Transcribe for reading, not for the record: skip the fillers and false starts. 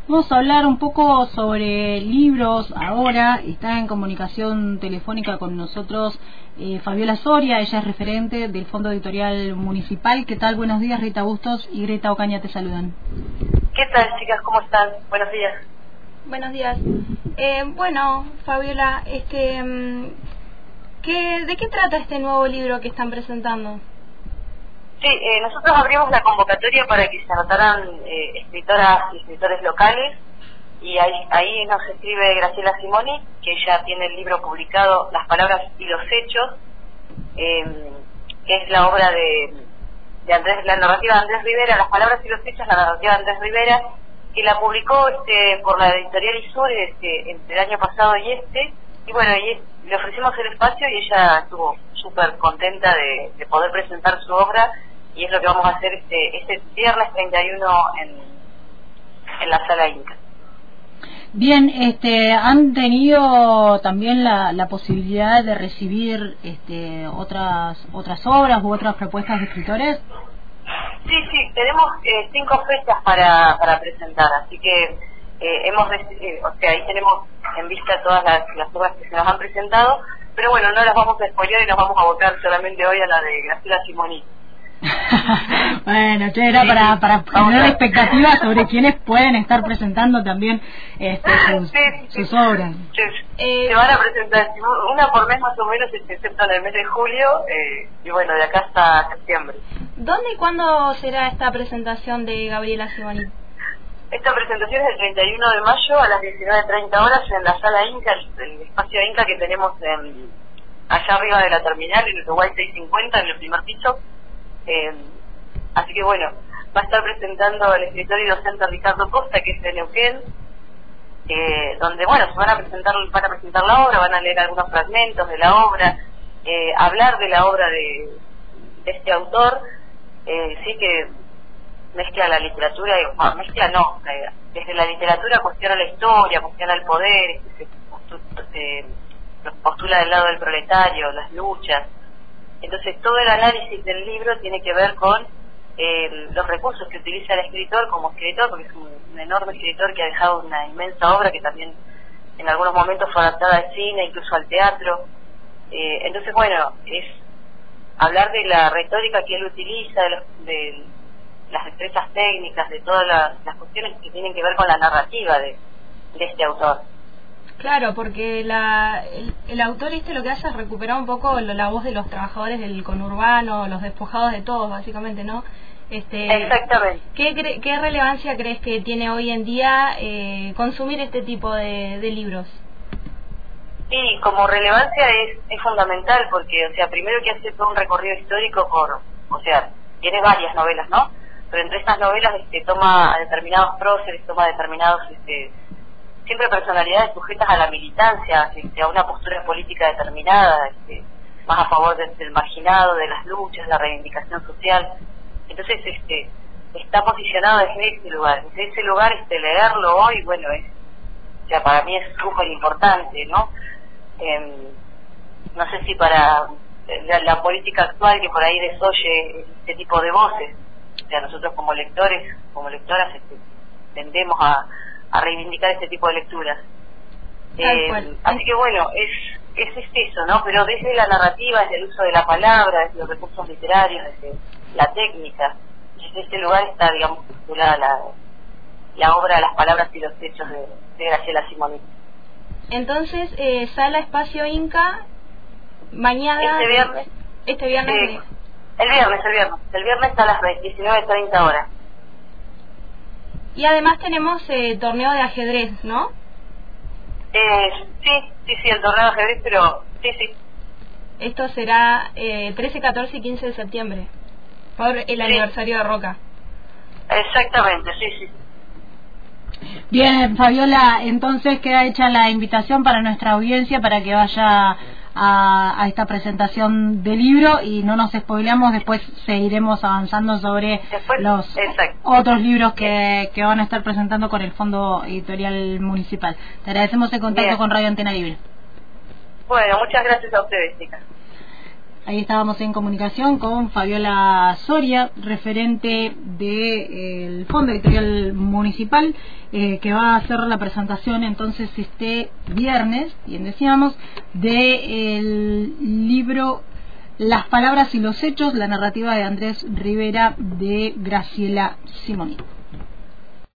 Vamos a hablar un poco sobre libros ahora. Está en comunicación telefónica con nosotros Fabiola Soria, ella es referente del Fondo Editorial Municipal. ¿Qué tal? Buenos días, Rita Bustos y Greta Ocaña te saludan. ¿Qué tal, chicas? ¿Cómo están? Buenos días. Buenos días. Bueno, Fabiola, ¿de qué trata este nuevo libro que están presentando? Sí, nosotros abrimos la convocatoria para que se anotaran escritoras y escritores locales, y ahí nos escribe Graciela Simoni, que ella tiene el libro publicado Las Palabras y los Hechos, que es la obra de Andrés, la narrativa de Andrés Rivera, Las Palabras y los Hechos, la narrativa de Andrés Rivera, que la publicó por la editorial ISUR entre el año pasado y y bueno, le ofrecimos el espacio y ella estuvo súper contenta de poder presentar su obra, y es lo que vamos a hacer este viernes 31 en la Sala Inca. Bien, ¿han tenido también la posibilidad de recibir otras obras u otras propuestas de escritores? Sí, tenemos 5 fechas para presentar, así que ahí tenemos en vista todas las obras que se nos han presentado, pero bueno, no las vamos a spoilear y nos vamos a abocar solamente hoy a la de Graciela Simoni. Bueno, era para generar expectativas sobre quiénes pueden estar presentando también sus obras. Se van a presentar una por mes más o menos, excepto en el mes de julio, y bueno, de acá hasta septiembre. ¿Dónde y cuándo será esta presentación de Gabriela Simoni? Esta presentación es el 31 de mayo a las 19:30 en la Sala Inca, el espacio Inca que tenemos allá arriba de la terminal, en Uruguay 650, en el primer piso. Así que bueno, va a estar presentando el escritor y docente Ricardo Costa, que es de Neuquén, donde bueno, van a presentar la obra, van a leer algunos fragmentos de la obra, hablar de la obra de este autor, sí, que mezcla la literatura, desde la literatura cuestiona la historia, cuestiona el poder, postula del lado del proletario, las luchas. Entonces todo el análisis del libro tiene que ver con los recursos que utiliza el escritor como escritor, porque es un enorme escritor que ha dejado una inmensa obra que también en algunos momentos fue adaptada al cine, incluso al teatro. Entonces bueno, es hablar de la retórica que él utiliza, de las destrezas técnicas, de todas las cuestiones que tienen que ver con la narrativa de este autor. Claro, porque el autor lo que hace es recuperar un poco la voz de los trabajadores del conurbano, los despojados de todos, básicamente, ¿no? Exactamente. ¿Qué relevancia crees que tiene hoy en día consumir este tipo de libros? Sí, como relevancia es fundamental, porque, primero que hace todo un recorrido histórico tiene varias novelas, ¿no? Pero entre estas novelas toma a determinados próceres, toma a determinados siempre personalidades sujetas a la militancia, a una postura política determinada, más a favor del marginado, de las luchas, la reivindicación social. Entonces está posicionado desde ese lugar. Desde ese lugar leerlo hoy, bueno, para mí es súper importante, ¿no? No sé si para la política actual, que por ahí desoye este tipo de voces, nosotros como lectores, como lectoras, tendemos a reivindicar este tipo de lecturas. Así que bueno, es eso, ¿no? Pero desde la narrativa, desde el uso de la palabra, desde los recursos literarios, desde la técnica, desde este lugar está, digamos, postulada la obra Las Palabras y los Hechos de Graciela Simoni. Entonces, Sala Espacio Inca, mañana... Este viernes. El viernes a las 19:30. Y además tenemos torneo de ajedrez, ¿no? Sí, el torneo de ajedrez, pero sí. Esto será 13, 14 y 15 de septiembre, por el aniversario de Roca. Exactamente, sí. Bien, Fabiola, entonces queda hecha la invitación para nuestra audiencia para que vaya a esta presentación del libro, y no nos spoileamos, después seguiremos avanzando sobre los otros libros que van a estar presentando con el Fondo Editorial Municipal. Te agradecemos el contacto con Radio Antena Libre. Bueno, muchas gracias a ustedes, chicas. Ahí estábamos en comunicación con Fabiola Soria, referente del Fondo Editorial Municipal, que va a hacer la presentación entonces este viernes, bien decíamos, del libro Las palabras y los hechos, la narrativa de Andrés Rivera, de Graciela Simoni.